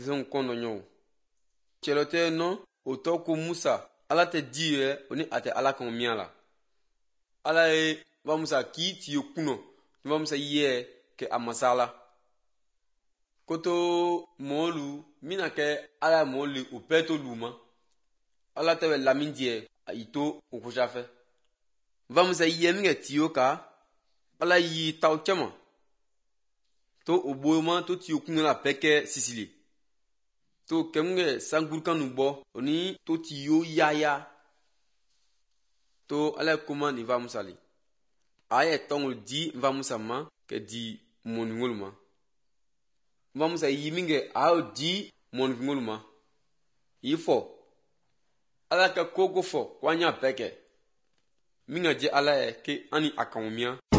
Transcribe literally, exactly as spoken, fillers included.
tizon kondo nyo. Chelote no otoko Musa ala te dire oni ate ala kan miala. Ala e va Musa ki ti yokuno va Musa ye ke amasala. Koto molu mina ke ala molu upeto luma. Ala te lamindie ito ukujafe. Va Musa ye minge tiyoka ala yi tau chama. To oboyoma to ti yokuno la peke Sicily. To kemge sangurkan nubo oni to ti yo yaya. To ala commande va Musa li. Aye tongol di va Musa ma ke di moningoluma. Va Musa yiminge ao di moningoluma. Ifo ala ka koko fo kwanya peke. Minga je ala e ke ani akamumia.